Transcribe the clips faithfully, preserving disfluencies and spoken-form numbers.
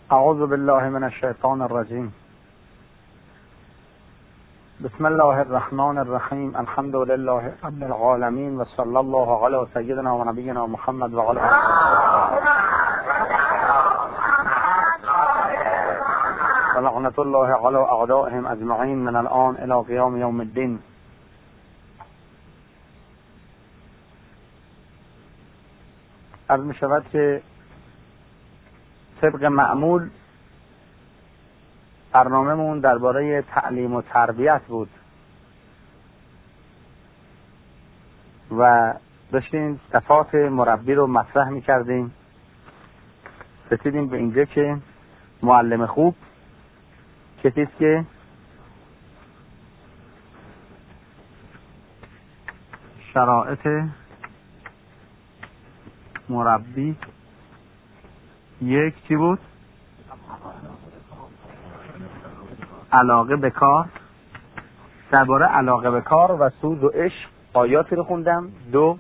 اعوذ بالله من الشیطان الرجیم. بسم الله الرحمن الرحیم. الحمد لله رب العالمین و صلی الله علی سیدنا و نبینا محمد و علی و لعنت الله علی اعدائهم اجمعین من الان الی قیام یوم الدین. عرض می شود که طبق معمول برنامه‌مون درباره تعلیم و تربیت بود و داشتیم صفات مربی رو مطرح می‌کردیم. رسیدیم به اینجا که معلم خوب کسی است که شرایط مربی یک چی بود؟ علاقه به کار. درباره علاقه به کار و سوز و عشق آیاتی رو خوندم. دو،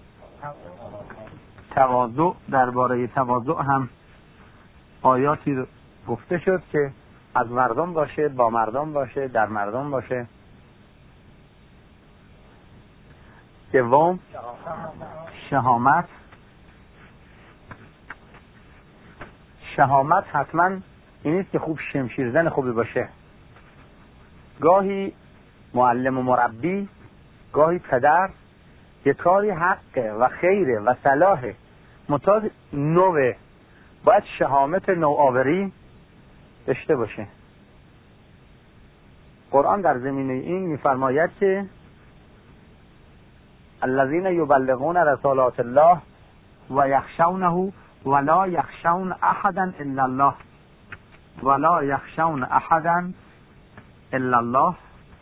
تواضع. درباره تواضع هم آیاتی رو گفته شد که از مردم باشه، با مردم باشه، در مردم باشه. دوم، شهامت. شهامت حتما این نیست که خوب شمشیرزن خوبی باشه. گاهی معلم و مربی، گاهی پدر، یه کاری حقه و خیره و صلاحه، متاز نوه، باید شهامت نوآوری داشته باشه. قرآن در زمینه این میفرماید که الذین یبلغون رسالات الله و یخشونه ولا یخشون احدا الا الله ولا یخشون احدا الا الله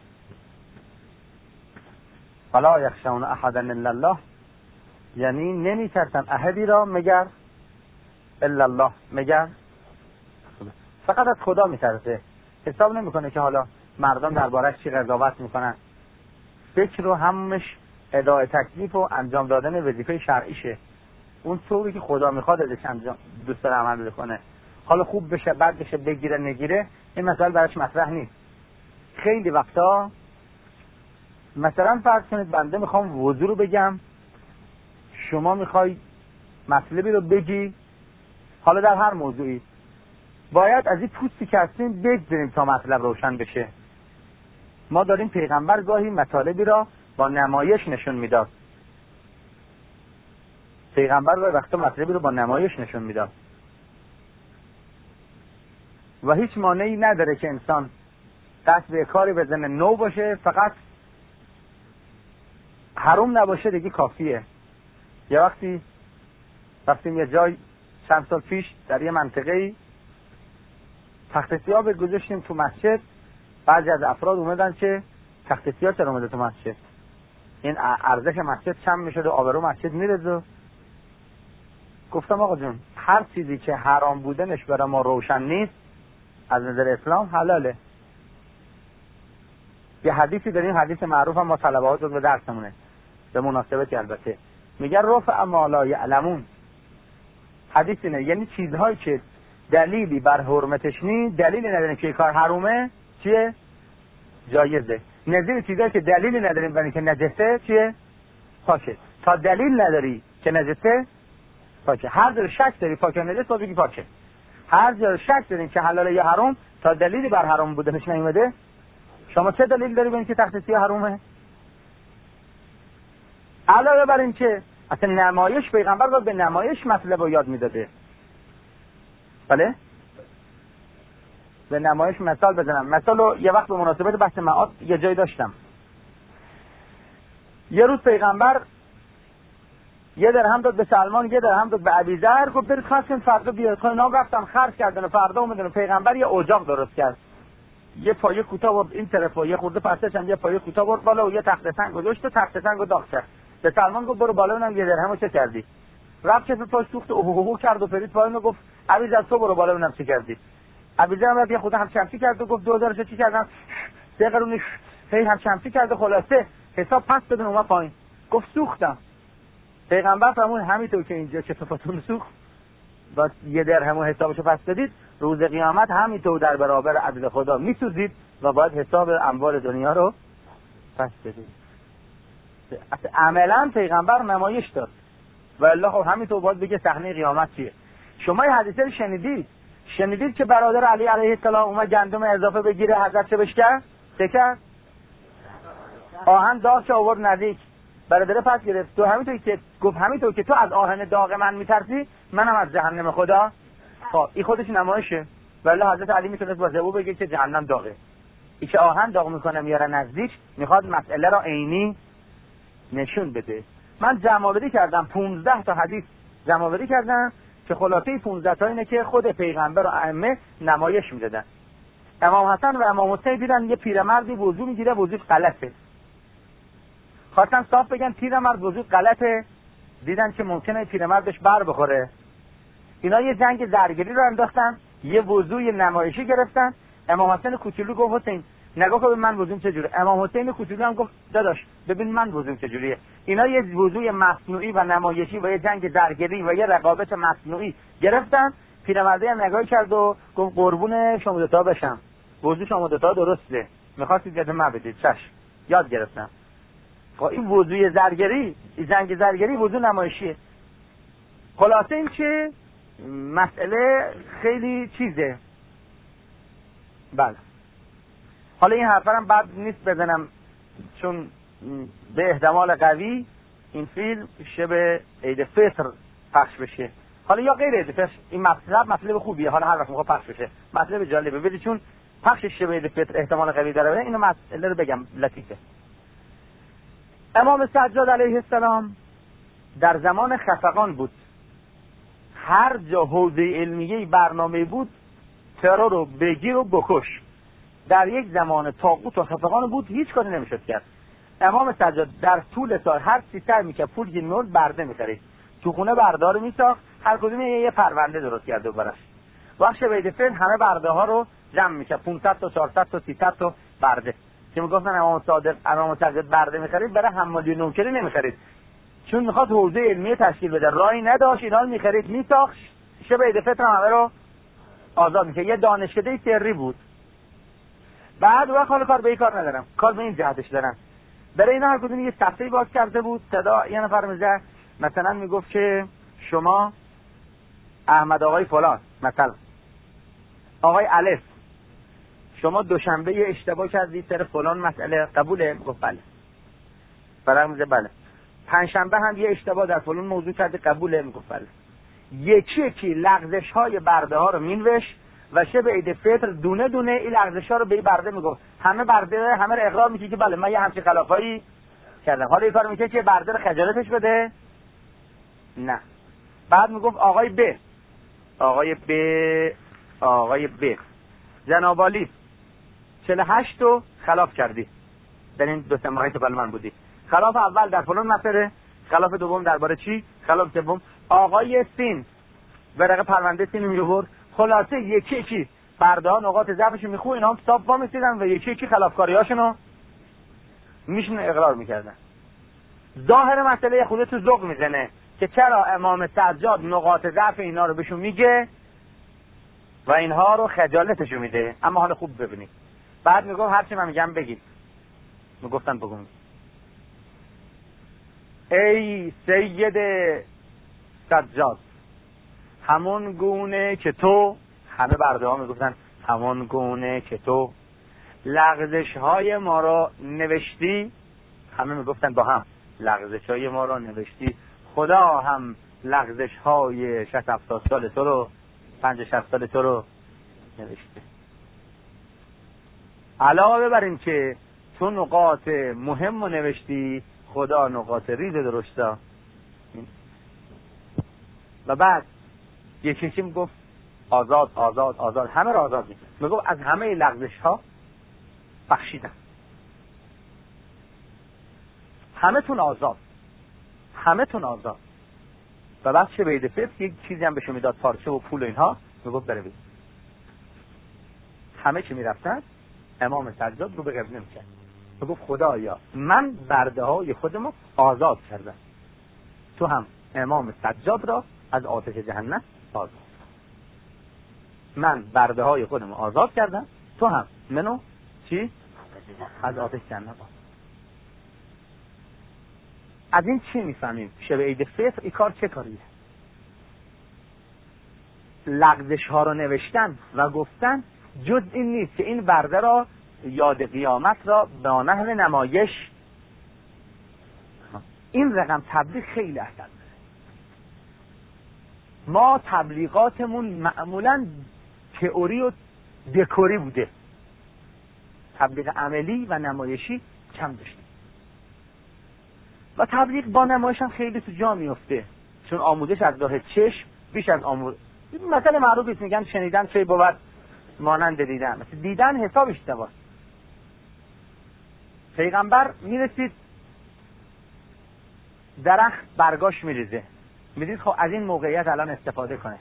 ولا یخشون احدا الا الله، یعنی نمی ترسن احدی را مگر الا الله، مگر فقط از خدا می ترسه. حساب نمی کنه که حالا مردم دربارش چی قضاوت می کنن. فکر رو همش اداء تکلیف و انجام دادن وظیفه شرعیشه، اون طوری که خدا میخواد ازش انجام دوست داره عمل بکنه. حالا خوب بشه بد بشه بگیره نگیره این مسئله براش مطرح نیست. خیلی وقتا مثلا فرض کنید بنده میخوام وضو رو بگم، شما میخوای مطلبی رو بگی، حالا در هر موضوعی باید از این پوستی که هستیم بگذاریم تا مطلب روشن بشه. ما داریم پیغمبر گاهی مطالبی را با نمایش نشون میداد. پیغمبر گاهی وقتا مطلبی رو با نمایش نشون میداد و هیچ مانعی نداره که انسان دست به کاری بزنه نو باشه، فقط حرام نباشه دیگه کافیه. یه وقتی رفتیم یه جای چند سال پیش در یه منطقه‌ای تخت سیاه گذاشتیم تو مسجد. بعضی از افراد اومدن که تخت سیاه چرا اومده تو مسجد، این ارزش مسجد کم میشه و آبرو مسجد میره. گفتم آقا جون هر چیزی که حرام بودنش برای ما روشن نیست از نظر اسلام حلاله. یه حدیثی داریم، حدیث معروف هم ما طلبات رو به درسمونه به مناسبتی البته، میگه رفع ما لا یعلمون. حدیث اینه یعنی چیزهایی که دلیلی بر حرمتش نیست، دلیلی نداریم که کار حرومه چیه؟ جایزه. نظیر چیزهایی که دلیلی نداریم برای اینکه نجسه چیه؟ پاکه. تا دلیل نداری که نجسه پاکه. هر جا شک داری پاکه نجس تو بگی پاکه. هر جا شک دارین که حلاله یا حرام تا دلیلی بر حرام بودنش نیومده. شما چه دلیل داری ببینید که تخت سیاه حرامه؟ علاوه بر این که اصلا نمایش پیغمبر رو به نمایش مطلب رو یاد میداده. بله؟ به نمایش مثال بزنم. مثالو یه وقت به مناسبت بحث معاد یه جای داشتم. یه روز پیغمبر یه درهم داد به سلمان، یه درهم داد به ابیذر، گفت برید خرج کنید فردا بیاد. خب اینا رفتن خرج کردن و فردا اومدن پیغمبر یه اجاق درست کرد. یه پایه کوتاه برد این طرف و یه خورده پسش هم یه پایه کوتاه برد بالا و یه تخت سنگ گذاشت و تخت سنگو داغ کرد. به سلمان گفت برو بالا ببینم یه درهمو چه کردی. رفت کسی پاش سوخت و اوه کرد و پرید پایین و گفت ابیذر تو برو بالا ببینم چه کردی. ابیذر هم یه خورده هم چمچی کرد و گفت دو هزار چی کردم؟ سه قرون هی هم چمچی کرد و خلاصه حساب پس بدون اومد پایین. گفت سوختم. پیغمبر فرمود همینطور که اینجا کتفتون سوخت با یه درهم حسابشو پس بدید روز قیامت همینطور در برابر عدل خدا میسوزید و باید حساب اموال دنیا رو پس بدید. عملا پیغمبر نمایش داد و الله خب همینطور باید بگه صحنه قیامت چیه. شما این حدیثه رو شنیدید شنیدید که برادر علی علیه السلام اومد گندم اضافه بگیره، حضرت چه بهش کرد؟ چه کرد؟ آهن داغش آورد نزدیک. برادر پس گرفت. تو همینطور که گفت همینطور که تو از آهن داغ من میترسی، منم از جهنم خدا. خب این خودش نمایشه. ولی حضرت علی میتونست با زبون بگه که جهنم داغه. این که آهن داغ میکنه میاره نزدیک، میخواد مسئله را عینی نشون بده. من جمع‌آوری کردم پانزده تا حدیث جمع‌آوری کردم که خلاصه پانزده تا اینه که خود پیغمبر و ائمه نمایش میدادن. امام حسن و امام حسین دیدن یه پیرمردی وضو میگیره، وضوش غلطه. خواستن صاف بگن پیرمرد وضو غلطه، دیدن که ممکنه پیرمردش بر بخوره. اینا یه جنگ زرگری رو انداختن، یه وضوی نمایشی گرفتن. امام حسن کوچولو گفت حسین نگاه کن من وضوم چجوره. امام حسین کوچولو هم گفت داداش ببین من وضوم چجوریه. اینا یه وضوی مصنوعی و نمایشی و یه جنگ زرگری و یه رقابت مصنوعی گرفتن. پیرمرده هم نگاه کرد و گفت قربون شما دو تا بشم، وضو شما دو تا درسته، می‌خواستید یاد من بدید. چش یاد گرفتم. خب این وضوی زرگری، این جنگ زرگری وضو نمایشیه. خلاصه این که مسئله خیلی چیزه. بله حالا این حرفا هم بد نیست بزنم، چون به احتمال قوی این فیلم شب عید فطر پخش بشه. حالا یا غیر عید فطر، این مطلب مطلب خوبیه، حالا هر وقت میخواد پخش بشه مطلب جالبه. ببینید چون پخش شب عید فطر احتمال قوی داره، اینو مسئله رو بگم لطیفه. امام سجاد علیه السلام در زمان خفقان بود. هر جا حوزه علمیه برنامه بود ترور رو بگیر و بکش. در یک زمان طاغوت و خفقان بود، هیچ کاری نمیشد کرد. امام سجاد در طول سال هر سی سر میکرد پول گیر برده میخرید، تو خونه برده رو میساخت، هر کدوم یه پرونده درست کرده براش. وقت عید فطر همه برده ها رو جمع میکرد، پانصد تا چهارصد تا سیصد تا برده که میگفتن امام صادق امام سجاد برده میخرید، برای حمالی نوکری نمیخرید، چون میخواد حوزه علمیه تشکیل بده. راهی نداشت، اینا رو میخرید میساخت، شب عید فطر همه رو آزاد میشه. یه دانشکده سری بود. بعد وقت حالا کار به این کار ندارم، کار به این جهتش دارم. برای اینا هر کدوم یه صفحه‌ای باز کرده بود، صدا یه نفر میزد، مثلا میگفت که شما احمد آقای فلان، مثلا آقای الف شما دوشنبه اشتباه کردید سر فلان مسئله، قبوله؟ گفت بله. برای میگه بله. پنجشنبه هم یه اشتباه در فلان موضوع کرده، قبوله؟ میگفت بله. یکی یکی لغزش های برده ها رو مینوش و شب عید فطر دونه دونه این لغزش ها رو به این برده میگفت. همه برده همه رو اقرار میکنه که بله من یه همچین خلافایی کردم. حالا این کارو میکنه که برده رو خجالتش بده؟ نه. بعد میگفت آقای ب آقای ب آقای ب جناب عالی چهل و هشت رو خلاف کردی در این دو سه ماهی که بله من بودی. خلاف اول در فلان مسئله، خلاف دوم درباره چی، خلاف سوم آقای سین ورقه پرونده سین میورد. خلاصه یکی یکی برده ها نقاط ضعفش میخو، اینا هم صاف وا میسیدن و یکی یکی خلافکاریاشونو میشن اقرار میکردن. ظاهر مسئله خودت تو ذوق میزنه که چرا امام سجاد نقاط ضعف اینا رو بهشون میگه و اینها رو خجالتشون میده. اما حالا خوب ببینید، بعد میگم هرچی من میگم بگید. میگفتن بگم ای سید سجاد همون گونه که تو، همه برده ها میگفتن همون گونه که تو لغزش های ما را نوشتی، همه میگفتن با هم لغزش های ما را نوشتی، خدا هم لغزش های شصت هفتاد سال تو رو، پنج شصت سال تو رو نوشته. علاوه بر این که تو نقاط مهم رو نوشتی، خدا نقاط ریز درسته. و بعد یکی چی میگفت آزاد آزاد آزاد، همه را آزاد میگفت. میگفت از همه لغزش ها بخشیدم، همه تون آزاد، همه تون آزاد. و بعد چه به عید فطر یک چیزی هم بهشون میداد، پارچه و پول و اینها، میگفت بروید. همه چی میرفتن، امام سجاد رو به قبله میکرد، میگفت خدایا من برده های خودمو آزاد کردم، تو هم امام سجاد را از آتش جهنم آزاد. من برده های خودم آزاد کردم، تو هم منو چی؟ از آتش جهنم. از این چی میفهمیم؟ شب عید فطر این کار چه کاریه؟ لغزش ها رو نوشتن و گفتن جز این نیست که این برده را یاد قیامت را به نحو نمایش. این رقم تبلیغ خیلی اثر داره. ما تبلیغاتمون معمولا تئوری و دکوری بوده، تبلیغ عملی و نمایشی کم داشتیم و تبلیغ با نمایش هم خیلی تو جا میفته، چون آموزش از راه چشم بیش از آموزش. مثلا معروفی میگن شنیدن چه بود مانند دیدن. مثلا دیدن حساب اشتباه. پیغمبر میرسید درخت برگاش میریزه، میدید خب از این موقعیت الان استفاده کنه.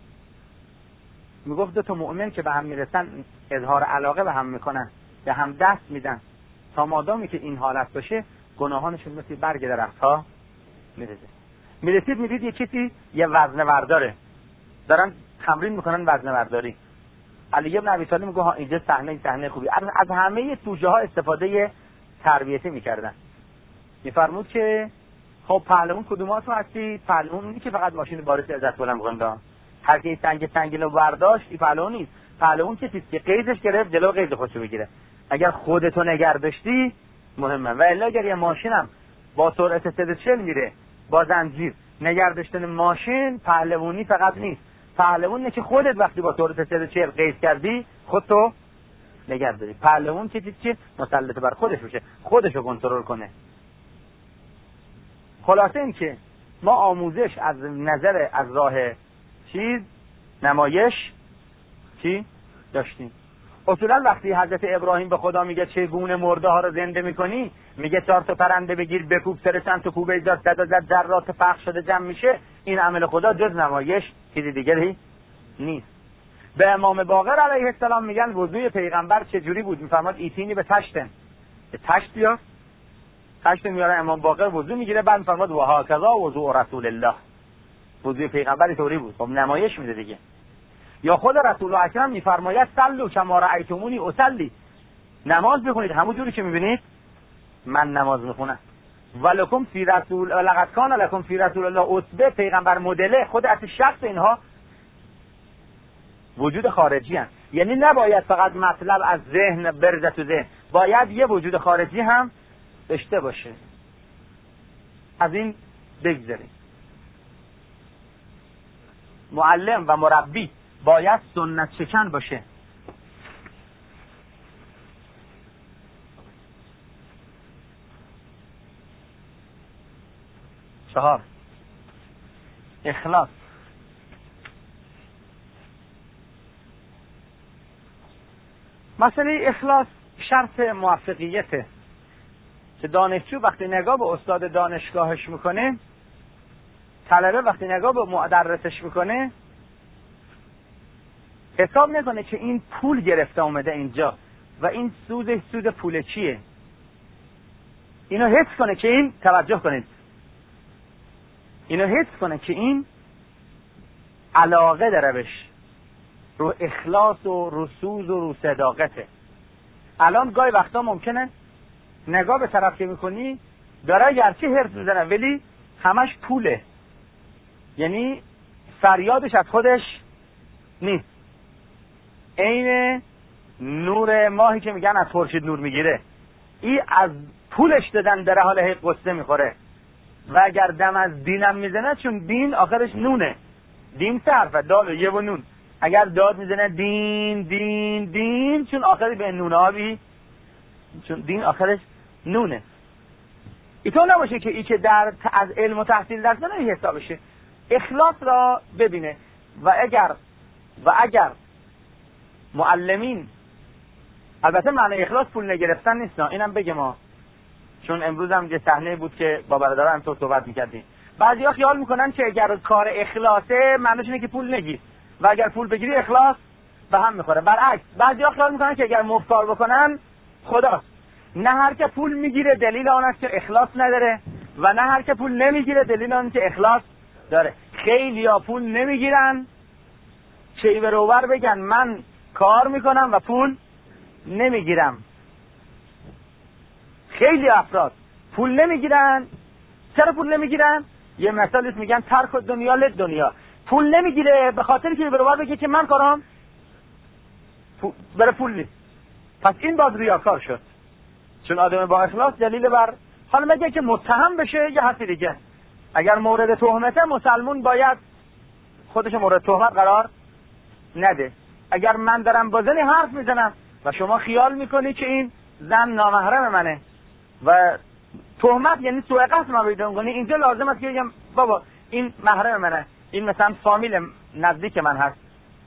میگفت دو تا مؤمن که به هم میرسن اظهار علاقه به هم میکنن، به هم دست میدن، تا مادامی که این حالت باشه گناهانشون مثل برگ درخت ها میریزه. میرسید میدید یه کسی یه وزنه برداره، دارن تمرین میکنن وزنه برداری. علی ابن ابی طالب میگه ها اینجا صحنه صحنه خوبی. از, از همه توجه ها استفاده تربیتی میکردن. میفرمود که خب پهلوان کدوماتون هستی؟ پهلوان اونی که فقط ماشین بارش ازت بلند می‌کنه. هر کی سنگ سنگین رو برداشت این پهلوان نیست. پهلوان کسی که قیدش گرفت جلو قید خودشو بگیره. اگر خودتو نگه داشتی مهمه. و الا اگر یه ماشینم با سرعت صد و چهل میره با زنجیر، نگه داشتن ماشین پهلوانی فقط نیست. پهلوانه که خودت وقتی با سرعت صد و چهل قید کردی خودتو نگه داری. پهلوان که چیزی که مسلط بر خودش بشه، خودشو کنترل کنه. خلاصه این که ما آموزش از نظر از راه چیز نمایش چی داشتیم. اصولا وقتی حضرت ابراهیم به خدا میگه چگونه مرده ها رو زنده میکنی، میگه چهار تا پرنده بگیر بکوب سر چند تا کوبه ایجاد صدا زد ذرات پخش شده جمع میشه. این عمل خدا جز نمایش چیزی دیگری نیست. به امام باقر علیه السلام میگن وضوی پیغمبر چجوری بود؟ میفرماد ایتینی به تشتن، به تشت بیا. تشت میاره امام باقر وضو میگیره، بعد میفرماد و هکذا وضوء رسول الله. وضوی پیغمبر طوری بود. خب نمایش میده دیگه. یا خود رسول الله اکرم میفرماید صلوا کما رأیتمونی اصلی، نماز بخونید همون جوری که میبینید من نماز میخونم. ولکم فی رسول لقد کان لکم فی رسول الله اسوه. پیغمبر مدل خود از شخص اینها وجود خارجی هست. یعنی نباید فقط مطلب از ذهن برزه تو ذهن، باید یه وجود خارجی هم داشته باشه. از این بگذاریم. معلم و مربی باید سنت شکن باشه. چهار، اخلاص. مسئله اخلاص شرط موفقیته که دانشجو وقتی نگاه به استاد دانشگاهش میکنه، طلبه وقتی نگاه به مدرسش میکنه، حساب نکنه که این پول گرفته اومده اینجا و این سود سود پول چیه. اینو حس کنه که این، توجه کنید، اینو حس کنه که این علاقه داره بهش، رو اخلاص و رو سوز و رو صداقته. الان گاهی وقتا ممکنه نگاه به طرف که میکنی داره گرچه حرف میزنه ولی همش پوله، یعنی فریادش از خودش نیست. عین نور ماهی که میگن از خورشید نور میگیره، این از پولش دادن در حال هی قصه میخوره. و اگر دم از دینم میزنه، چون دین آخرش نونه، دین سه حرفه، دال و یه و نون، اگر داد میزنه دین دین دین، چون آخری به نون آبی، چون دین آخرش نونه. اینطور نباشه که ای که در از علم و تحصیل درس نمی حسابشه. اخلاص را ببینه. و اگر و اگر معلمین، البته معنی اخلاص پول نگرفتن نیست، اینم بگه ما، چون امروز هم یه صحنه بود که با برادران هم تو صحبت می‌کردیم. بعضیا خیال میکنن که اگر کار اخلاصه معنیش اینه که پول نگیر و اگر پول بگیری اخلاص به هم میخوره. برعکس بعضیا خیال میکنن که اگر مفت کار بکنن خداست. نه هر که پول میگیره دلیل آن است که اخلاص نداره و نه هر که پول نمیگیره دلیل آن است که اخلاص داره. خیلیا پول نمیگیرن چی بروبر بگن من کار میکنم و پول نمیگیرم. خیلی افراد پول نمیگیرن. چرا پول نمیگیرن؟ یه مثالی میگن ترک دنیا لد دنیا. پول نمیگیره به خاطر که بروبر بگه که من کارم برای پول نیست. پس این باز ریاکار شد. چون آدم با اخلاص دلیل بر حالا مگه که متهم بشه یه حرفی دیگه. اگر مورد تهمته مسلمون باید خودش مورد تهمت قرار نده. اگر من دارم با زنی حرف میزنم و شما خیال میکنی که این زن نامحرم منه و تهمت یعنی سوء قصد ما بیدون کنی، اینجا لازم است که بگم بابا این محرم منه، این مثلا فامیل نزدیک من هست.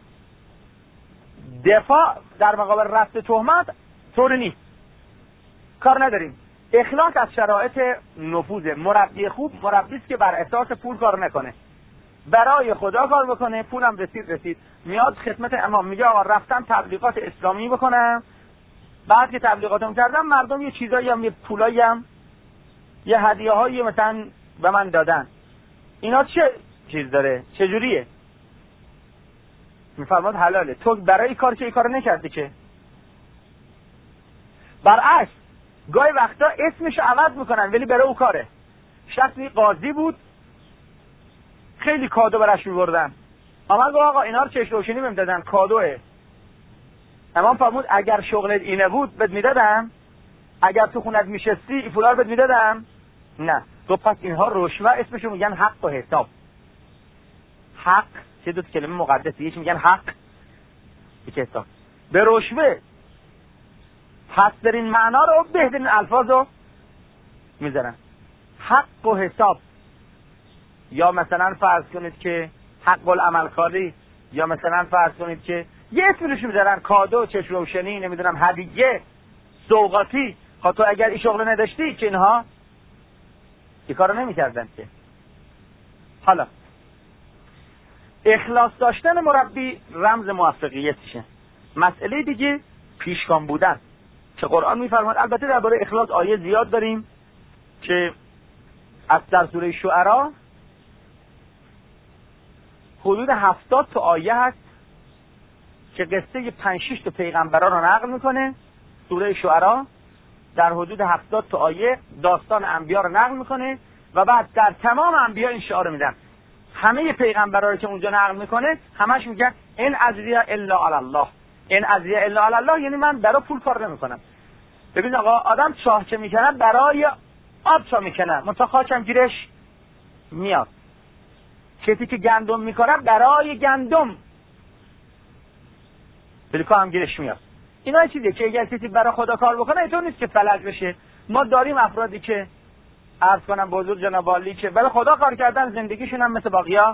دفاع در مقابل رفض تهمت طوری نیست، کار نداریم. اخلاص از شرایط نفوذ. مربی خوب مربی است که بر اساس پول کار نکنه، برای خدا کار بکنه. پولم رسید رسید میاد خدمت امام میگه آقا رفتم تبلیغات اسلامی بکنم، بعد که تبلیغاتم کردم مردم یه چیزایی هم یه پولایی هم یه هدیه هایی مثلا به من دادن. اینا چه چیز داره؟ چه جوریه؟ میفرماد حلاله. تو برای کار که این کارو نکردی که. برعکس گاهی وقتا اسمشو عوض میکنن ولی برای او کاره. شخصی قاضی بود خیلی کادو براش میبردن، اما گفت آقا اینا رو چش روشنی بهم دادن کادوه. امام فرمود اگر شغلت اینه بود بهت میدادم، اگر تو خونت میشستی این پولا رو بهت میدادم؟ نه. تو پس اینها رشوه اسمشو میگن حق و حساب. حق چه دو کلمه مقدسه، یکی میگن حق یکی حساب. به رشوه پسترین معنا رو بهترین الفاظو میذارن. حق و حساب. یا مثلا فرض کنید که حق العمل کاری، یا مثلا فرض کنید که یه اسمی روش میذارن کادو، چشم روشنی، نمیدونم هدیه، سوغاتی. خب تو اگر این شغل نداشتی که اینها این کارو نمیکردن که. حالا اخلاص داشتن مربی رمز موفقیتشه. مسئله دیگه پیشگام بودن که قرآن میفرماد. البته درباره اخلاص آیه زیاد داریم که از در سوره شعرا حدود هفتاد تا آیه هست که قصه پنج شش تا پیغمبرا رو نقل میکنه. سوره شعرا در حدود هفتاد تا آیه داستان انبیا رو نقل میکنه و بعد در تمام انبیا این شعار میدن. همه پیغمبرا رو که اونجا نقل میکنه همش میگن ان اجریه الا علی الله. ان اجریه الا علی الله یعنی من برای پول کار نمیکنم. ببین آقا آدم چاه که میکنه برای آب چاه میکنه، منتها خاکم گیرش میاد. کسی که گندم میکنه برای گندم بلکه هم گیرش میاد. اینا چیزیه که اگر کسی برای خدا کار بکنه اینطور نیست که فلج بشه. ما داریم افرادی که عرض کنم بزرگ جناب عالی که برای خدا کار کردن، زندگیشون هم مثل باقیا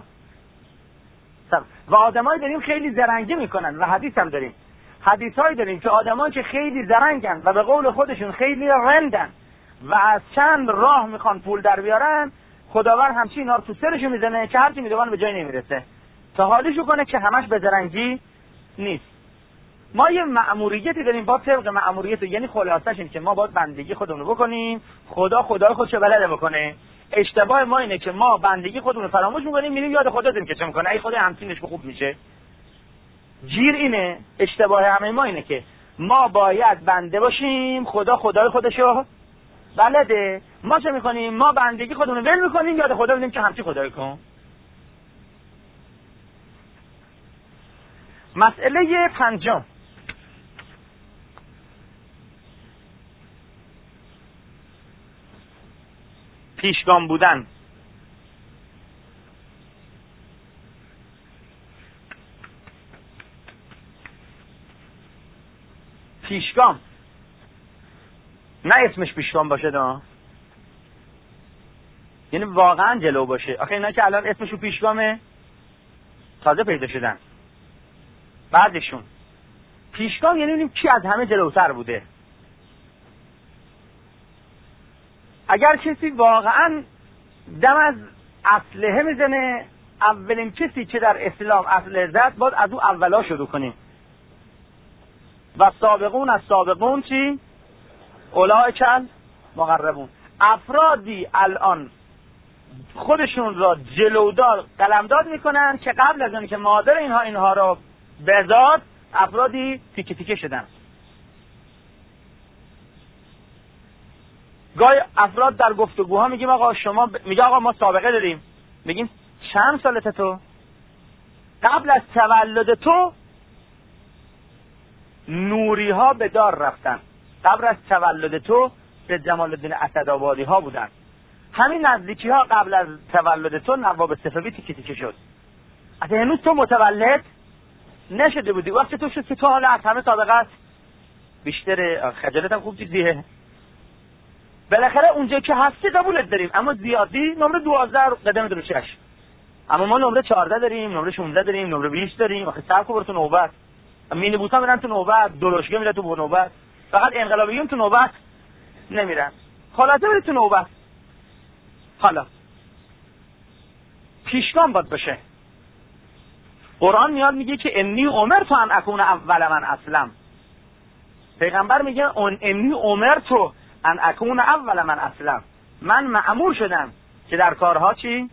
و آدمایی داریم خیلی زرنگی میکنن و حدیث هم داریم. حدیثایی داریم که آدمایی که خیلی زرنگن و به قول خودشون خیلی رندن و از چند راه میخوان پول در بیارن، خداوند همچین اینا رو تو سرشو میزنه که هرچی میدوان به جای نمیرسه تا حالیشو کنه که همش به زرنگی نیست. ما یه مأموریتی داریم با طبق مأموریت، یعنی خلاصش این که ما باید بندگی خودمون رو بکنیم، خدا خدای خودشو بلده بکنه. اشتباه ما اینه که ما بندگی خودمون رو فراموش میکنیم، میریم یاد خدا داریم که چه میکنه، ای خدا همچینش خوب میشه. گیر اینه، اشتباه همه ما اینه که ما باید بنده باشیم، خدا خدای خودشو بلده. ما چه میکنیم؟ ما بندگی خودمون رو ول میکنیم، یاد خدا بدیم که همچی خدای کن. مسئله پنجم، پیشگام بودن. پیشگام نه اسمش پیشگام باشه دا، یعنی واقعا جلو باشه. آخه اینا که الان اسمشو پیشگامه تازه پیدا شدن بعدشون. پیشگام یعنی ببینیم کی از همه جلوتر بوده. اگر کسی واقعا دم از اسلحه میزنه، اولین کسی که در اسلام اسلحه زد باید از او اولا شروع کنیم. و سابقون از سابقون چی؟ اولئک المقربون. افرادی الان خودشون را جلودار قلمداد میکنن که قبل از اون که مادر اینها اینها را به ذات افرادی تیکه تیکه شدن. گاهی افراد در گفتگوها میگیم آقا شما ب... میگه آقا ما سابقه داریم، میگیم چند سالته تو؟ قبل از تولد تو نوری ها به دار رفتن، قبل از تولد تو به جمال الدین اسدآبادی ها بودن، همین نزدیکی ها قبل از تولد تو نواب صفوی تیکه تیکه شد. اصلا هنوز تو متولد نشده بودی، وقتی تو شد که تو حالا از همه سابقت بیشتر، خجالت هم خوب چیزیه. بالاخره اونجا که هستی قبولت داریم، اما زیادی نمره دوازده رو قدم درو شش، اما ما نمره چهارده داریم، نمره شانزده داریم، نمره بیست داریم. آخه صبر کن تو نوبت، مینی بوسا میرن تو نوبت، درشگه میره تو نوبت، فقط انقلابیون تو نوبت نمیرن، خلاصه میره تو نوبت. حالا پیشگام باید بشه. قرآن میاد میگه که انی امرت ان اکون اول من اسلم. پیغمبر میگه اون انی امرت ان اکون اول من اسلم، من مأمور شدم که در کارها چی؟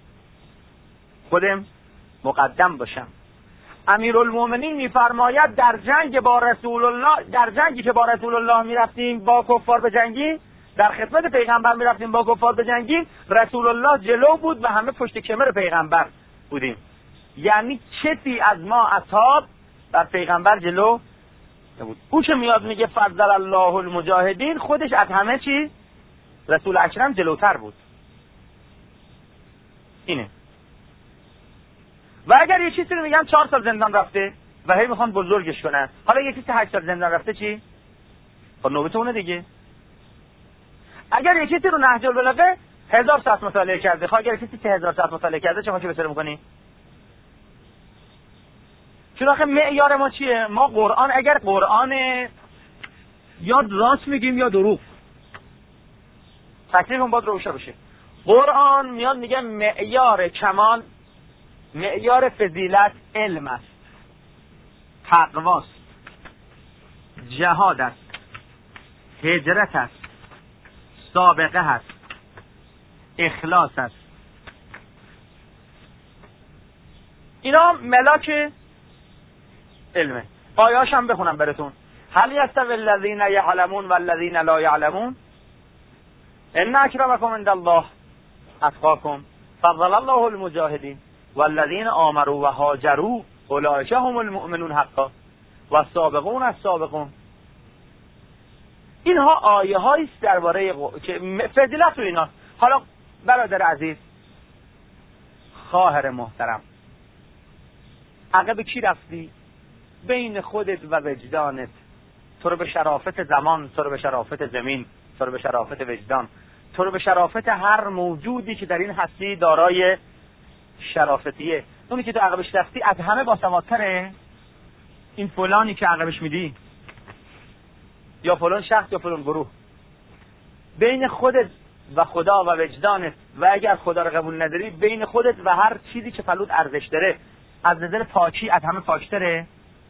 خودم مقدم باشم. امیرالمومنین میفرماید در جنگ با رسول الله، در جنگی که با رسول الله میرفتیم با کفار بجنگیم، در خدمت پیغمبر میرفتیم با کفار بجنگیم، رسول الله جلو بود و همه پشت کمر پیغمبر بودیم. یعنی کسی از ما اصحاب در پیغمبر جلو نبود. او که میاد میگه فضل الله المجاهدین، خودش از همه چی رسول اکرم جلوتر بود. اینه. و اگر یه چیزی رو میگن چهار سال زندان رفته و هی میخوان بزرگش کنن، حالا یه چیزی هشت سال زندان رفته چی؟ خب نوبت اونه دیگه. اگر یه چیزی رو نهج البلاغه هزار ساعت مطالعه کرده، خب اگر چیزی که هزار ساعت مطالعه کرده چه چه بهتر میکنی؟ چون آخه معیار ما چیه؟ ما قرآن، اگر قرآن یا راست میگیم یا دروغ، تکلیفمون باید روشن بشه. قرآن میاد میگه معیار کمال، معیار فضیلت علم است، تقواست، جهاد است، هجرت است، سابقه است، اخلاص است. اینا ملاک علمه. آیاش هم بخونم براتون. هل یستوی الذین یعلمون والذین لا یعلمون ان اکرمکم عند الله اتقاکم فضل الله المجاهدین والذین آمنوا و هاجروا اولئک هم المؤمنون حقا والسابقون السابقون. اینها آیه هایی است درباره ق... که فضیلت و اینا. حالا برادر عزیز، خواهر محترم، عقب کی رفتی؟ بین خودت و وجدانت. تو رو به شرافت زمان، تو رو به شرافت زمین، تو رو به شرافت وجدان، تو رو به شرافت هر موجودی که در این هستی دارای شرافتیه. اونی که تو عقبش رفتی از همه باسوادتره. این فلانی که عقبش میدی، یا فلان شخص یا فلان گروه. بین خودت و خدا و وجدانت، و اگر خدا رو قبول نداری بین خودت و هر چیزی که فلوت ارزش داره، از نظر پاکی از همه پاکتره.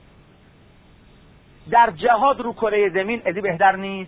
در جهاد رو کره زمین ازی بهتر نیست.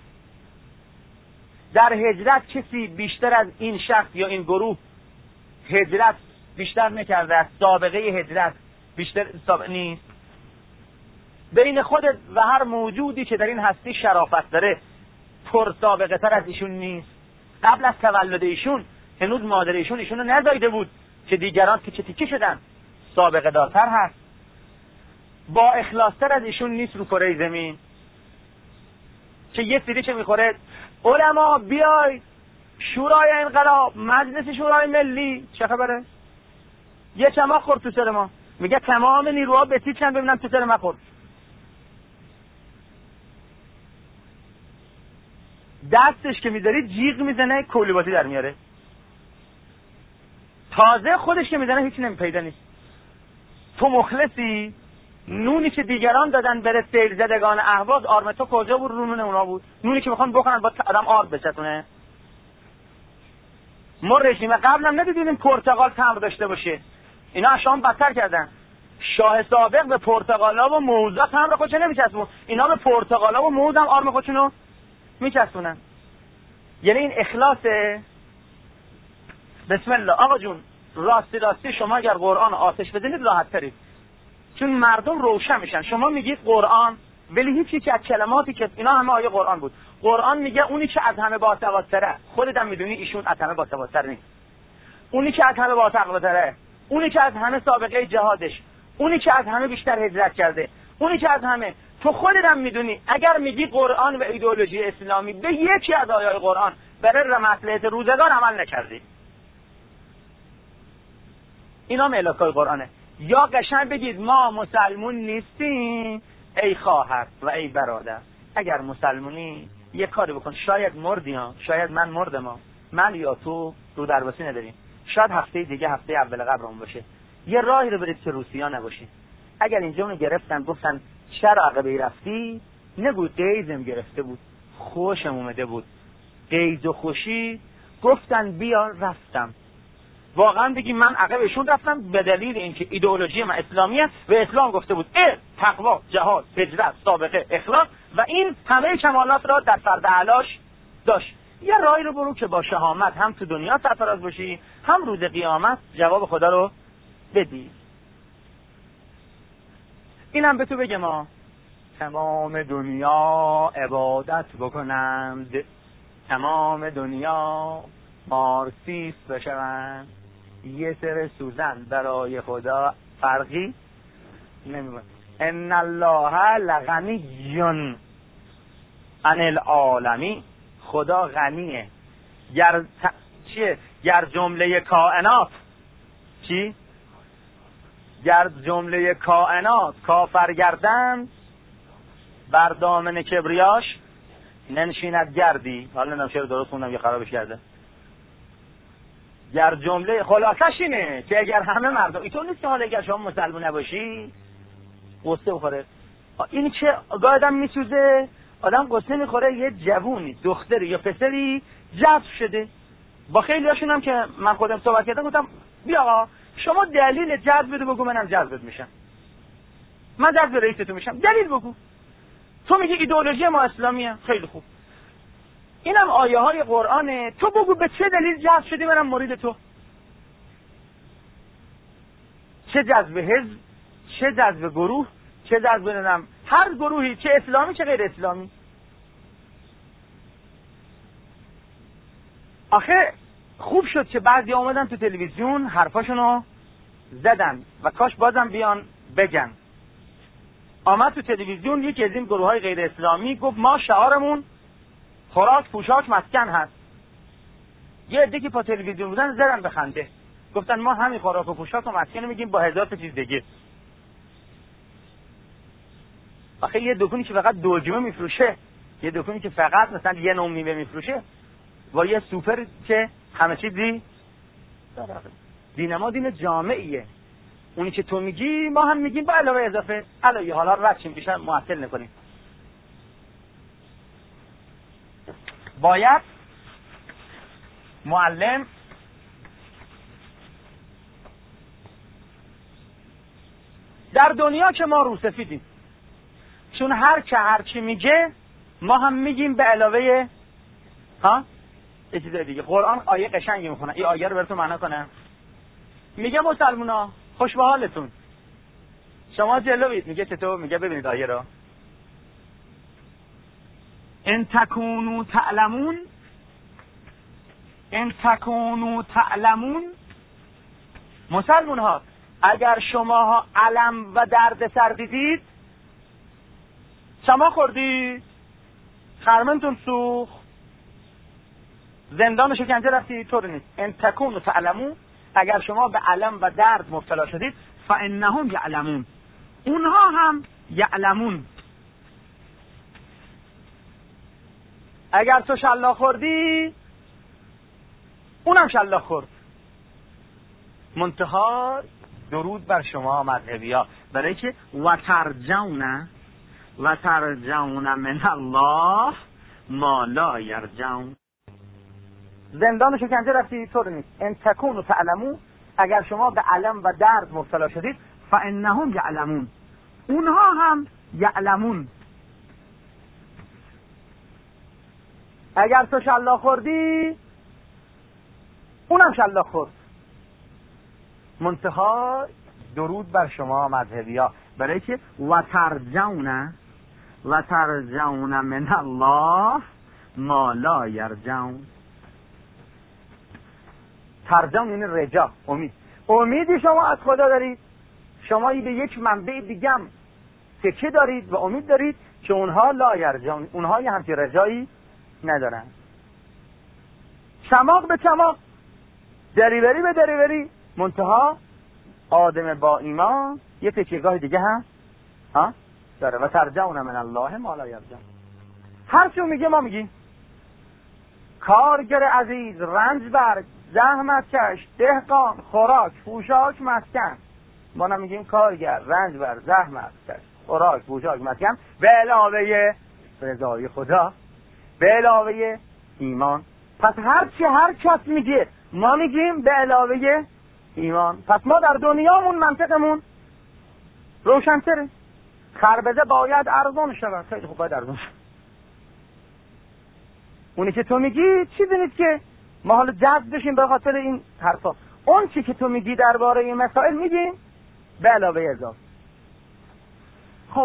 در هجرت کسی بیشتر از این شخص یا این گروه هجرت بیشتر نکرده است، سابقه هجرت بیشتر سابقه نیست. بین خودت و هر موجودی که در این هستی شرافت داره پر سابقه تر از ایشون نیست. قبل از تولد ایشون هنوز مادر ایشون ایشونو نزایده بود که دیگران تیکه تیکه شدن، سابقه دارتر هست، با اخلاصتر از ایشون نیست رو کره زمین. که یه سری که میخوره علما بیای شورای انقلاب، مجلس شورای ملی، چه خبره؟ یه چماق خورد تو سر ما، میگه تمام نیروها بسیجن ببینم تو سر ما خورد. دستش که میذاری جیغ میزنه، کولیباتی در میاره. تازه خودش که میزنه هیچی نمیپیدا نیست. تو مخلصی؟ نونی که دیگران دادن بره سیل زدگان اهواز، آرم تو کجا بود؟ رو نون اونا بود. نونی که میخوان بکنن با آدم آرد بچتونه. ما رژیم قبلم ندیدیم پرتقال تمر داشته باشه، اینا اشام بدتر کردن. شاه سابق به پرتقالا و موزا تمر خودش نمیچسبون، اینا به پرتقالا و موز هم آرم خودشونو میچسبونن. یعنی این اخلاصه. بسم الله. آقا جون، راستی راستی شما اگر قرآن آتش بزنید راحت ترید. چون مردم روشن میشن. شما میگید قرآن، ولی هیچ یک از کلماتی که اینا همه آیه قرآن بود. قرآن میگه اونی که از همه باسوادتره، خودت هم میدونی ایشون از همه باسوادتر نیست. اونی که از همه باتقواتره، اونی که از همه سابقه جهادش، اونی که از همه بیشتر هجرت کرده، اونی که از همه، تو خودت هم میدونی اگر میگی قرآن و ایدئولوژی اسلامی، به یکی از آیات قرآن برای مصلحت روزگار عمل نکردی. اینا ملاکای قرآنه. یا قشنگ بگید ما مسلمون نیستیم ای خواهر و ای برادر، اگر مسلمونی یه کاری بکن، شاید مردی ها، شاید من مردم ها، من یا تو رو درواسی نداریم، شاید هفته دیگه هفته اول قبرمون باشه، یه راهی رو برید که روسیا نباشی. اگر اینجا اونو گرفتن گفتن چرا عقبی رفتی، نگو قیزم گرفته بود، خوشم اومده بود، قیز و خوشی گفتن بیا رفتم. واقعا بگی من عقبشون رفتم به دلیل اینکه ایدئولوژی من اسلامیه و اسلام گفته بود اه تقوا، جهاد، هجرت، سابقه، اخلاق و این همه کمالات را در فرد علاش داشت. یه راهی رو برو که با شهامت هم تو دنیا سرفراز باشی، هم روز قیامت جواب خدا رو بدی. اینم به تو بگه ما تمام دنیا عبادت بکنند، تمام دنیا مارکسیست بشوند، یه سر سوزن برای خدا فرقی نمیکنه. ان الله لغنی عن العالمین، خدا غنیه. گر ت... چیه؟ گر جمله کائنات چی؟ گر جمله کائنات کافر گردند، بر دامن کبریاش ننشیند گردی. حالا نمیشه درست خوندم یه خرابش کرده. گر جمله خلاصش اینه که اگر همه مردم، اینطور نیست که حالا اگر شما مسلمان نباشی قصه بخوره. این چه گاه آدم میسوزه، آدم قصه میخوره یه جوونی دختری یا پسری جذب شده. با خیلی هاشون هم که من خودم صحبت کردم گفتم بیا آقا شما دلیل جذب بده بگو، منم جذبت میشم، من جذب رئیستون میشم، دلیل بگو. تو میگی ایدئولوژی ما اسلامیه، خیلی خوب، اینم آیه های قرآنه، تو بگو به چه دلیل جذب شدی منم مرید تو. چه جذب حزب، چه جذب گروه، چه جذب نمیدونم هر گروهی، چه اسلامی چه غیر اسلامی. آخه خوب شد که بعضی آمدن تو تلویزیون حرفاشونو زدن و کاش بازم بیان بگن. آمد تو تلویزیون یکی از این گروه های غیر اسلامی گفت ما شعارمون خوراک، پوشاک، مسکن هست. یه عده که پا تلویزیون بودن زدن به خنده، گفتن ما همین خوراک و پوشاک و مسکن میگیم با هزار تا چیز دیگه. آخه یه دکونی که فقط دوجمه میفروشه، یه دکونی که فقط مثلا یه نوع میوه میفروشه و یه سوپر که همه چیزی داره. دین ما دین جامعیه. اونی که تو میگی ما هم میگیم با علاوه اضافه علاوه حالا رد شیم، بیشتر معطل نکنیم. باید معلم در دنیا که ما روسفیدیم، چون هر که هر چی میگه ما هم میگیم به علاوه ها یه چیز دیگه. قرآن آیه قشنگی میخونه، این آیه رو براتون معنا کنم. میگه مسلمونا خوش به حالتون، شما جلوید. میگه چطور؟ میگه ببینید آیه رو، ان تکونوا تعلمون، ان تکونوا تعلمون، مسلمون ها اگر شما علم و درد سر دیدید، شما خوردید، خرمنتون سوخت، زندان شکنجه رفتید، طور نیست. ان تکونوا تعلمون، اگر شما به علم و درد مبتلا شدید، فانهم یعلمون، اونها هم یعلمون. اگر تو شلاق خوردی اونم شلاق خورد. منتها درود بر شما مذهبی ها، برای که و ترجون و ترجون من الله ما لا یرجون. زندان شکنجه رفتی، طور نیست. ان تکونوا تعلمون، اگر شما به علم و درد مبتلا شدید، فانهم یعلمون، اونها هم یعلمون. اگر تو شلاق خوردی اونم شلاق خورد. منتها درود بر شما مذهبی ها، برای که و ترجون و ترجون من الله ما لا یرجون. ترجون یعنی رجا، امید. امیدی شما از خدا دارید، شما به یک منبع دیگه هم تکیه دارید و امید دارید که اونها لا یرجون، اونها یه همچین رجایی ندارن. چماق به چماق، دریوری به دریوری، منتها آدم با ایمان یه تکیهگاه دیگه هم ها داره. و ترجون من الله ما لا یرجون. هر چون میگه ما میگیم. کارگر عزیز رنج بر، زحمت کش، دهقان، خوراک، پوشاک، مسکن. ما نمیگیم کارگر رنج بر، زحمت کش، خوراک، پوشاک، مسکن، به علاوه رضای خدا، به علاوه ایمان. پس هر چی هر کس میگه ما میگیم به علاوه ایمان. پس ما در دنیامون منطقمون روشن‌تره. خربزه باید ارزان شود. خیلی خوب، باید ارزان شود. اونی که تو میگی چی دونید که ما حالا جذب بشیم به خاطر این حرفا. اون چی که تو میگی درباره این مسائل میگیم به علاوه اضافه. خب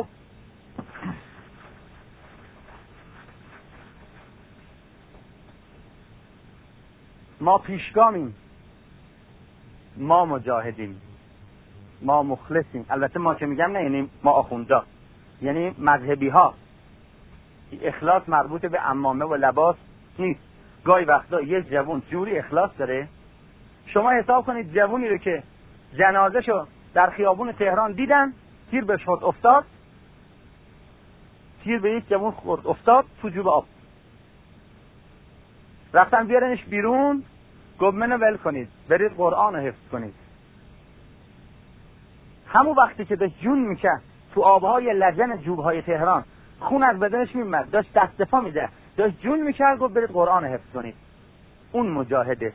ما پیشگامیم، ما مجاهدیم، ما مخلصیم. البته ما که میگم نه یعنی ما آخوندا، یعنی مذهبی ها. اخلاص مربوط به عمامه و لباس نیست. گاهی وقتا یه جوون جوری اخلاص داره، شما حساب کنید جوونی رو که جنازه‌شو در خیابون تهران دیدن، تیر بهش خورد افتاد، تیر به یک جوون خورد افتاد تو جوب آب، رفتن بیارنش بیرون، گفت منو ول کنید برید قرآن رو حفظ کنید. همون وقتی که داشت جون میکرد تو آبهای لجن جوبهای تهران، خون از بدنش میومد، داشت دست پا میده، داشت جون میکرد، گفت برید قرآن رو حفظ کنید. اون مجاهده.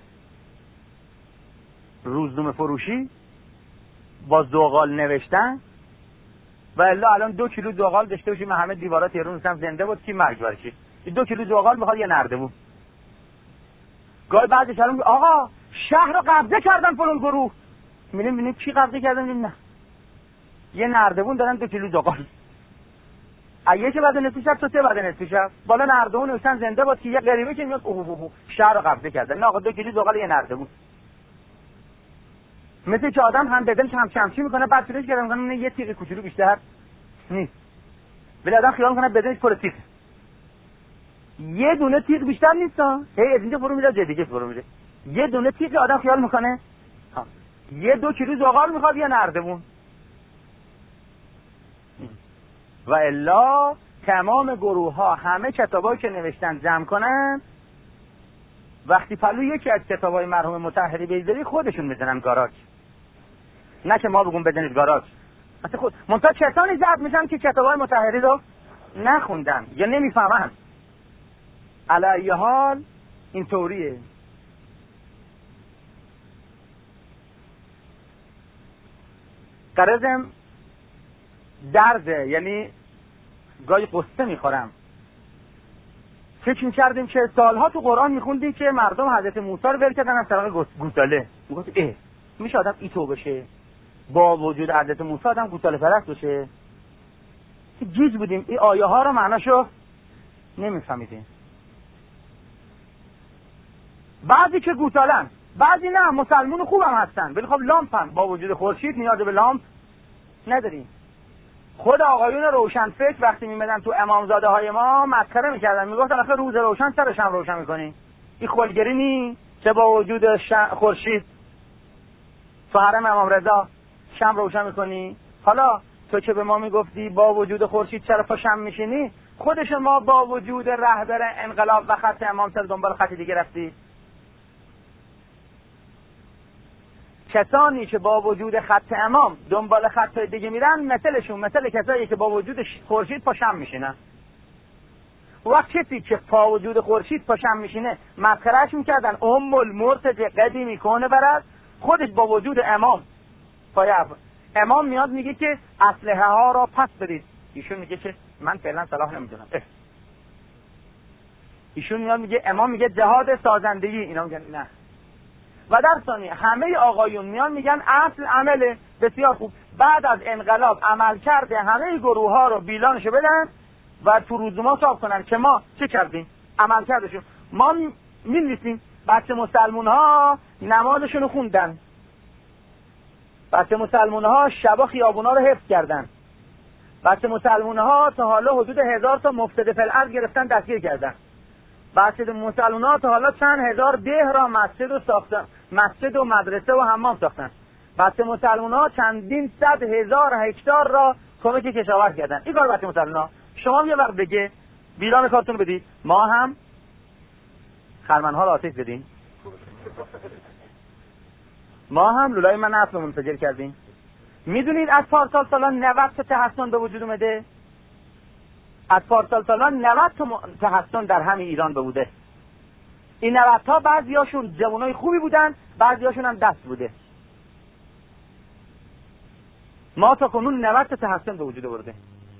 روزنامه فروشی با زغال نوشتن و الا الان دو کیلو زغال داشته باشیم همه دیوارات تهران مثلا زنده بود کی مرگ برشه. دو کیلو زغال میخواد یه نردبون. گاهی بعضی شلون میگه آقا شهر رو قبضه کردن فلان گروه. میبینیم میبینیم کی قبضه کردن؟ میبینیم نه یه نردبون دارن دو کیلو زغال. اگه که بعد نصف شب تو سه بعد نصف شب بالا نردبون نوشتن زنده بود که یه غریبه که میاد اوه اوه شهر رو قبضه کردن. نه آقا دو کیلو زغال یه نردبون. مثل که آدم هم بدنش هم چمچی میکنه بعد فکرش کردن میکنه یه تیغ کوچولو بیشتر نیست. ولی آدم خیال میکنه بدنش پر تیغ. یه دونه تیغ بیشتر نیست ها. هی از اینجا فرو میره جای دیگه فرو میره. یه دونه تیغ آدم خیال میکنه ها. یه دو کیلو زغال میخواد یه نردبون. و الا تمام گروه ها همه کتابایی که نوشتن جمع کنن، وقتی پلو یکی از کتابای مرحوم مطهری بذاری خودشون میزنن گاراژ. نه که ما بگیم بزنید گاراژ. مثلا خود منتها کسانی زد میشن که کتابای مطهری رو نخوندن یا نمیفهمن. علی حال این طوریه. قرضم درده، یعنی گاهی قصه میخورم. فکر میکردیم که سالها تو قرآن میخوندیم که مردم حضرت موسی رو ول کردن از طریق گوساله. میگفت اه میشه آدم ایتو بشه با وجود حضرت موسی آدم گوساله پرست بشه؟ که گیج بودیم این آیه ها رو معناشو نمیفهمیدیم. بعضی که گوسالن، بعضی نه مسلمون خوبم هستن ولی خب لامپن، با وجود خورشید نیاز به لامپ نداریم. خود آقایون روشن فکر وقتی میمدن تو امامزاده های ما مسخره میکردن، میگفتن آخه روز روشن سرش هم روشن میکنی، این خلگری نی چه با وجود خورشید تو حرم امام رضا شم روشن میکنی؟ حالا تو که به ما میگفتی با وجود خورشید چرا پا شم میشینی؟ خود شما با وجود رهبر انقلاب و خط امام سر دنبال خط دیگه رفتی. کسانی که با وجود خط امام دنبال خط دیگه میرن مثلشون مثل کسایی که با وجود خورشید پا شم میشینن. وقت کسی که با وجود خورشید پا شم میشینه مسخرهش میکردن ام المرتجع قدیمی کنه برد، خودش با وجود امام پایه امام میاد میگه که اسلحه ها را پس بدید، ایشون میگه که من فعلا صلاح نمیدونم. ایشون میاد میگه امام میگه جهاد سازندگی، اینا میگن نه. و در ثانیه همه آقایون میان میگن اصل عمله. بسیار خوب. بعد از انقلاب عمل کرده همه گروه ها رو بیلانشو بدن و تو روزنامه چاپ کنن که ما چه کردیم، عمل کردشون. ما می‌نویسیم بچه مسلمون ها نمازشون رو خوندن، بچه مسلمون ها شبا خیابونا رو حفظ کردن، بچه مسلمون ها تا حالا حدود هزار تا مفسد فی الارض گرفتن دستگیر کردن، بچه مسلمون ها تا حالا چند هزار ده را مسجد و ساختن، مسجد و مدرسه و حمام ساختن، بچه مسلمون ها چندین صد هزار هکتار را کمک کشاورز کردن. این کار بچه مسلمون ها. شما یه وقت بگه بیران کارتون بدید، ما هم خرمن ها را آتش بدیم، ما هم لولای من اصل منفجر کردیم. میدونید از پارسال سالان نود تا تحسن به وجود اومده؟ از پارسال سالان نود تا تحسن در همین ایران به بوده. این نود تا بعضیاشون جوانای خوبی بودن، بعضیاشون هم دست بوده. ما تا کنون نود تا تحسن به وجود آورده.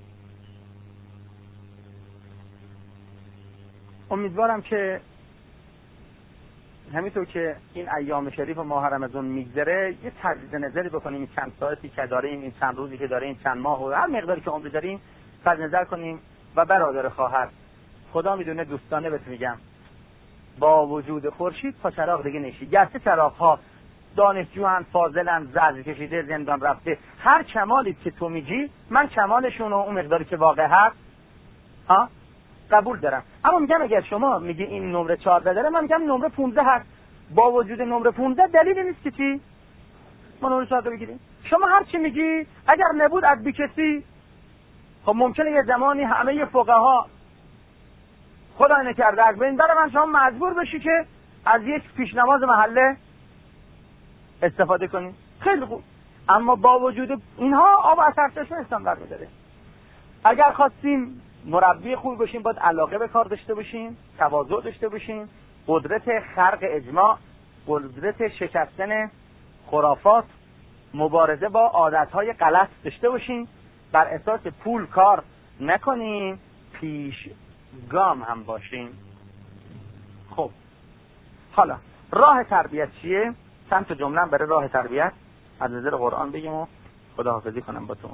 امیدوارم که همینطور که این ایام شریف و ماه رمضان میگذره یه تجدید نظری بکنیم، این چند ساعتی که داریم، این چند روزی که داریم، چند ماه و هر مقداری که عمر داریم تجدید نظر کنیم. و برادر خواهر، خدا میدونه دوستانه بهت میگم، با وجود خورشید پا چراغ دیگه نشی. گرچه چراغ ها دانشجوان، فاضلن، زرد کشیده، زندان رفته، هر کمالی که تو میگی من کمالشون و اون مقداری که واقع هست ها قبول دارم. اما میگم اگر شما میگی این نمره چهارده داره، من میگم نمره پانزده هست. با وجود نمره پانزده دلیلی نیست که چی ما نمره چهارده بگیریم. شما هر چی میگی اگر نبود از بی کسی، خب ممکنه یه زمانی همه فقها خدا نکرده از بین بره، من شما مجبور بشی که از یک پیشنماز محله استفاده کنی. خیلی خوب. اما با وجود اینها آب از سرچشمه اسلام برمی‌داره. اگر خواستیم مربی خوب باشیم باید علاقه به کار داشته باشیم، تواضع داشته باشیم، قدرت خرق اجماع، قدرت شکستن خرافات، مبارزه با عادتهای غلط داشته باشیم، بر اساس پول کار نکنیم، پیش گام هم باشیم. خب حالا راه تربیت چیه؟ چند تا جمله برای راه تربیت از نظر قرآن بگیم و خداحافظی کنم با تو.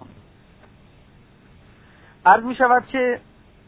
عرض می شود که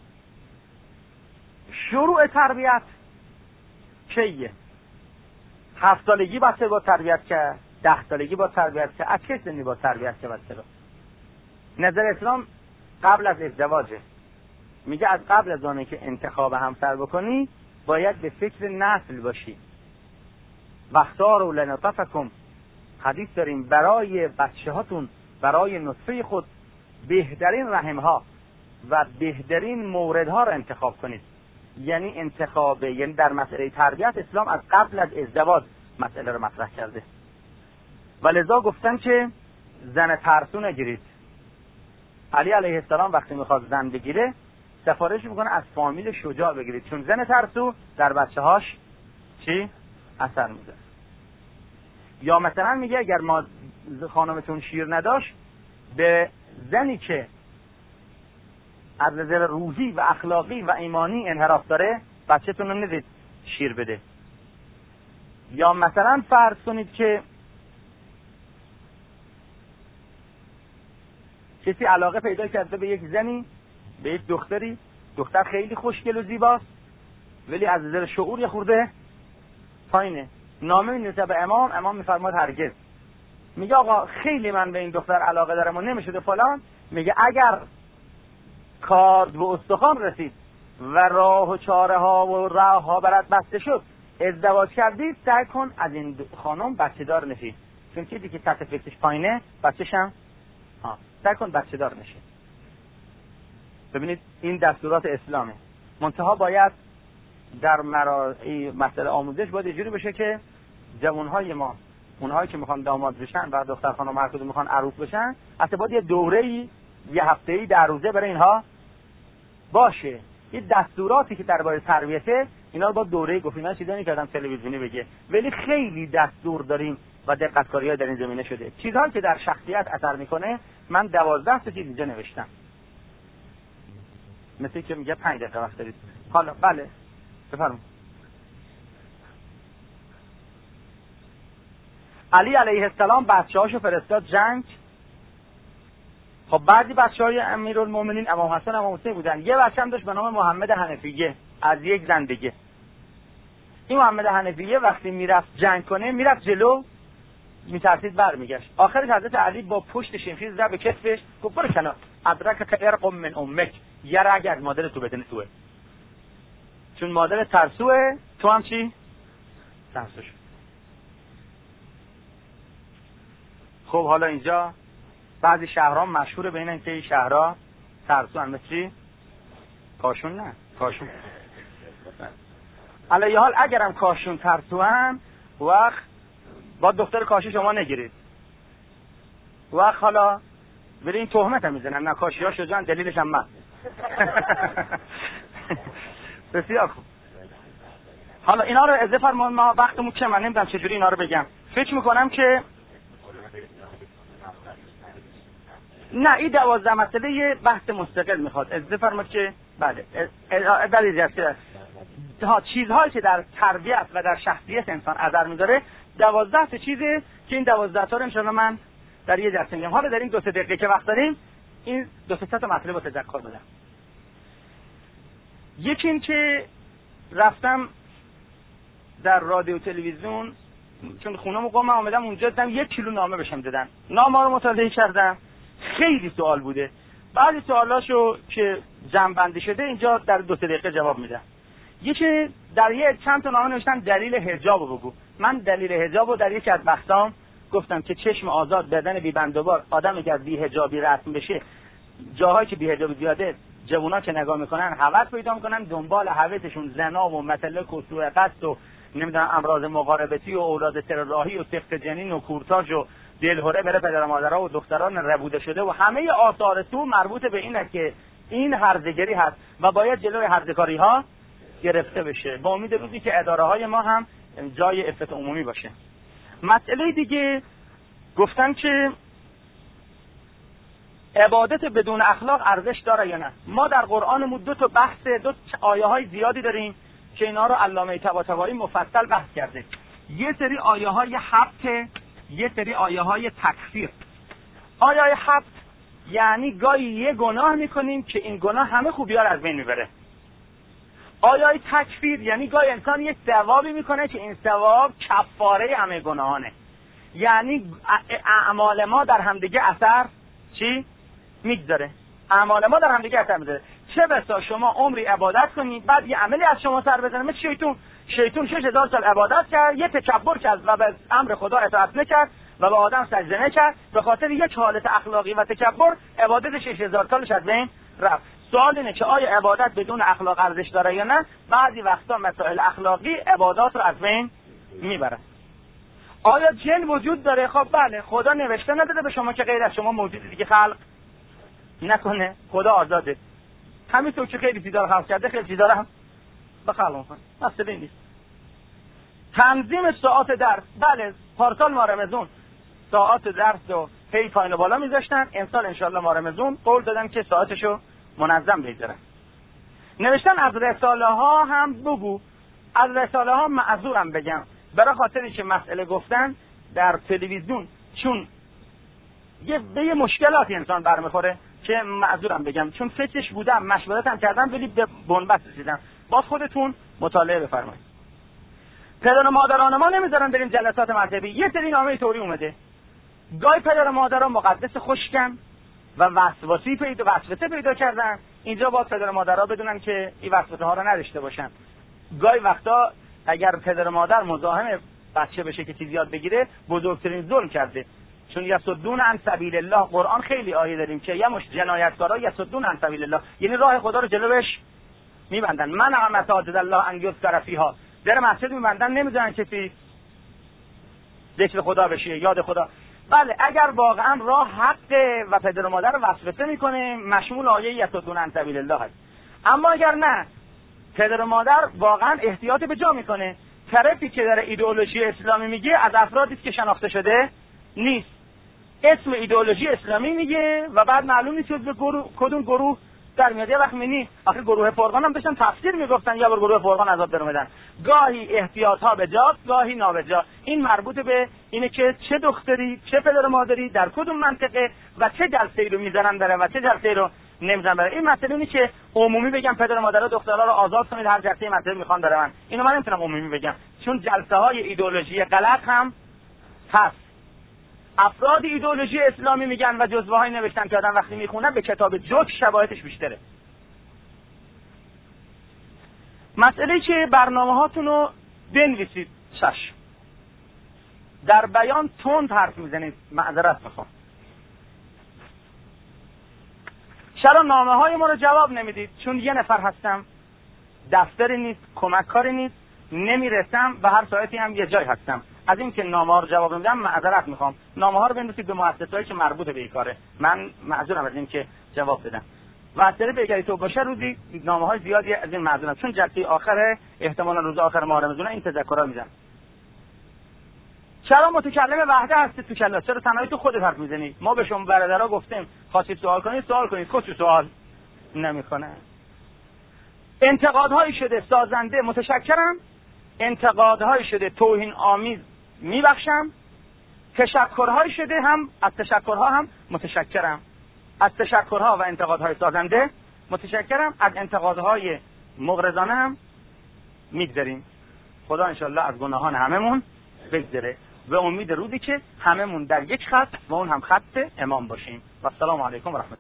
شروع تربیت چیه؟ هفت سالگی بچه با تربیت کرد، ده سالگی با تربیت کرد، از چه سنی با تربیت کرد بچه رو؟ نظر اسلام قبل از ازدواجه. میگه از قبل از آنه که انتخاب همسر بکنی باید به فکر نسل باشی. واختاروا لنطفکم، حدیث داریم برای بچه هاتون، برای نطفه خود بهترین رحمها و بهترین موردها رو انتخاب کنید. یعنی انتخاب، یعنی در مسئله تربیت اسلام از قبل از ازدواج مسئله رو مطرح کرده. ولذا گفتن که زن ترسو نگیرید. علی علیه السلام وقتی میخواد زن بگیره سفارش میکنه از فامیل شجاع بگیرید، چون زن ترسو در بچه هاش چی؟ اثر میذاره. یا مثلا میگه اگر ما خانمتون شیر نداشت، به زنی که از نظر روحی و اخلاقی و ایمانی انحراف داره بچه‌تون رو ندید شیر بده. یا مثلا فرض کنید که کسی علاقه پیدا کرده به یک زنی، به یک دختری، دختر خیلی خوشگل و زیباست ولی از نظر شعور یه خورده پایینه. نامه می‌نویسه به امام، امام می‌فرماد هرگز. میگه آقا خیلی من به این دختر علاقه دارم و نمی‌شده فلان. میگه اگر کارد و استخوان رسید و راه و چاره ها و راه ها برات بسته شد، ازدواج کردید، سعی کن از این خانم بچه دار نشی، چون چیزی که سطح فکرش پایینه بچه‌ش هم ها سعی کن بچه دار نشی. ببینید این دستورات اسلامه. منتها باید در مرای مسئله آموزش باید اینجوری بشه که جوانهای ما، اونهایی که میخوان داماد بشن و دختر خانم هر کدوم میخوان عروس بشن، اصلا باید یه دوره‌ای، یه هفته‌ای در روزه برای اینها باشه. این دستوراتی که درباره تربیته اینا رو با دوره گفتیم. من چیزایی کردم تلویزیونی بگه، ولی خیلی دستور داریم و دقت‌کاری‌ها در این زمینه شده. چیزهایی که در شخصیت اثر میکنه من دوازده تا چیز اینجا نوشتم. مثل که میگه پنج دقیقه وقت دارید. حالا بله بفرمایید. علی علیه السلام بچه‌هاشو فرستاد جنگ. خب بعضی بچه‌های امیرالمومنین امام حسن امام حسین بودن. یه بچه هم داشت به نام محمد حنفیه از یک زن دیگه. این محمد حنفیه وقتی میرفت جنگ کنه میرفت جلو، میترسید برمیگشت. آخرش حضرت علی با پشت شمشیر زد به کتفش، گفت برو کنار، ادرک ارق من امک، یه رگ از مادر تو بدن توه، چون مادر ترسوه تو هم چی؟ ترسو شد. خب حالا اینجا بعضی شهرها مشهور به اینن که این شهرها ترسو هم، مثل چی؟ کاشون نه، کاشون علیه حال اگرم کاشون ترسو هم وقت با دختر کاشی شما نگیرید، وقت حالا برین تهمت هم میزنن، نه کاشی ها شجاعن دلیلش هم من. بسیار خوب. حالا اینا رو از فرمان ما وقتمون که من نمیدونم چجوری اینا رو بگم. فکر میکنم که نه این دوازده مسئله یه بحث مستقل میخواد. از فرمان که بله دلیل جسته ها چیزهایی که در تربیت و در شخصیت انسان اثر میذاره دوازده تا چیزه که این دوازده تا رو انشاءالله من در یه جلسه میگم. حالا در این دو سه دقیقه که وقت داریم این دو سه تا مطلب رو تذکر بدم. یکی این که رفتم در رادیو تلویزیون، چون خونم قوم اومدم اونجا دیدم یک کیلو نامه بهم دادن. نامه رو مطالعه کردم، خیلی سوال بوده. بعضی سوالاشو که جمع بندی شده اینجا در دو سه دقیقه جواب میدم. یکی در یه چند تا نامه نوشتن دلیل حجاب رو بگو. من دلیل حجاب رو در یکی از بحثام گفتم که چشم آزاد، بدن بی بندوبار، آدمی که از بی حجابی رسم بشه، جاهایی که بی حجابی زیاده، جوونا که نگاه میکنن هوس پیدا میکنن، دنبال هوسشون زنا و مطلق و سوء قصد و نمیدونم امراض مقاربتی و اولاد سرراهی و سفت جنین و کورتاژ و دلهره بره پدر و مادرها و دختران ربوده شده و همه آثار سو مربوط به اینه که این هرزگری هست و باید جلوی هرزکاری ها گرفته بشه، با امید روزی که اداره های ما هم جای عفت عمومی باشه. مسئله دیگه گفتن که عبادت بدون اخلاق ارزش داره یا نه. ما در قرآنمون دو تا بحث، دو آیه های زیادی داریم که اینا رو علامه طباطبایی مفصل بحث کرده. یه سری آیه های حبط، یه سری آیه های تکفیر. آیه های حبط یعنی گاهی یه گناه میکنیم که این گناه همه خوبی ها رو از بین میبره. آیه های تکفیر یعنی گاهی انسان یک ثوابی میکنه که این ثواب کفاره همه گناهانه. یعنی اعمال ما در همدیگه اثر چی؟ میگذاره. اعمال ما در همدیگه اثر میذاره. چه بسا شما عمری عبادت کنید بعد یه عملی از شما سر بزنه، مثل شیطون. شیطون شش هزار سال عبادت کرد، یه تکبر کرد و به امر خدا اطاعت نکرد و به آدم سجده نکرد، به خاطر یک حالت اخلاقی و تکبر عبادت شش هزار سالش از بین رفت. سوال اینه که آیا عبادت بدون اخلاق ارزش داره یا نه؟ بعضی وقتا مسائل اخلاقی عبادات رو از بین میبره. آیا جن وجود داره؟ خب بله، خدا نوشته نداده به شما که غیر از شما موجود دیگه خلق نکنه. خدا آزاده، همینطور که خیلی چیزا رو خلق کرده خیلی چیزا رو هم بخلق میکنه. مسئله نیست. تنظیم ساعات درس، بله پارسال ما رمضان ساعات درس رو هی پایین و بالا میذاشتن، امسال انشالله ما رمضان قول دادن که ساعتشو منظم بگذارن. نوشتن از رساله ها هم بگو. از رساله ها معذورم بگم، برای خاطری که مسئله گفتن در تلویزیون چون یه به یه مشکلاتی انسان برمیخوره که معذورم بگم، چون فکرش بودم مشورتم کردم ولی به بنبست رسیدم. باز خودتون مطالعه بفرمایید. پدر و مادران ما نمیذارن بریم جلسات مذهبی. یه سری نامه توری اومده، گاهی پدر و مادران مقدس خشکن و وسواسی پیدا وسوسه پیدا کردن. اینجا باید پدر و مادرها بدونن که این وسوسه ها رو نداشته باشن. گاهی وقتا اگر پدر و مادر مزاحم بچه بشه که چیز یاد بگیره، بزرگترین ظلم کرده. چون یصدون عن سبیل الله، قرآن خیلی آیه داریم که یه مش جنایتکارا یصدون عن سبیل الله، یعنی راه خدا رو جلوش میبندن. من مساجد الله ان یذکر فیها، در مسجد میبندن، نمیذارن کسی ذکر خدا بشه، یاد خدا. بله اگر واقعا راه حق و پدر و مادر وسوسه میکنه مشمول آیه یصدون عن سبیل الله هست. اما اگر نه، پدر و مادر واقعا احتیاط به جا میکنه، طرفی که در ایدئولوژی اسلامی میگه از افرادی که شناخته شده نیست، اسم ایدئولوژی اسلامی میگه و بعد معلوم نیست به گروه کدوم گروه در میاد. یه وقت میبینی آخه گروه فرقان هم داشتن تفسیر میگفتن یا بر گروه فرقان عذاب در اومدن. گاهی احتیاط ها به جا، گاهی نابجا. این مربوط به اینه که چه دختری، چه پدر و مادری در کدوم منطقه و چه جلسه‌ای رو میذارن بره و چه جلسه‌ای رو نمیذارن بره. این مسئله اینه که عمومی بگم پدر و مادرها دخترها رو آزاد کنید هر جلسه منطقه میخوان برن. اینو من نمیتونم عمومی بگم، چون جلسه های ایدئولوژی غلط هم هست. افراد ایدئولوژی اسلامی میگن و جزوه های نوشتن که آدم وقتی میخونه به کتاب جوک شباهتش بیشتره. مسئله که برنامه هاتون رو بنویسید. شش در بیان تند حرف میزنید، معذرت میخوام. چرا نامه های ما رو جواب نمیدید؟ چون یه نفر هستم، دفتری نیست، کمک کاری نیست، نمیرسم و هر ساعتی هم یه جای هستم. از این که نامه ها رو جواب نمیدم معذرت میخوام. نامه ها رو بنویسید به مؤسسه‌ای که مربوط به این کاره. من معذورم از این که جواب بدم. واسطه پیگری تو باشه روزی نامه های زیادی از این معذورم، چون جلسه آخره احتمالاً روز آخر ماه رمضان این تذکرها میدن. چرا متکلم وحده هستی تو کلاس؟ چرا تنهایی تو خودت حرف میزنی؟ ما به شما برادرها گفتیم خواستید سوال کنید سوال کنید، خودت سوال نمیکنه. انتقادهایی شده سازنده متشکرم، انتقادهایی شده توهین آمیز میبخشم، تشکرهایی شده هم از تشکرها هم متشکرم. از تشکرها و انتقادهای سازنده متشکرم، از انتقادهای مغرضانه هم میگذریم. خدا انشالله از گناهان هممون بگذره و امید روزی که هممون در یک خط و اون هم خط امام باشیم. و السلام علیکم و رحمت الله.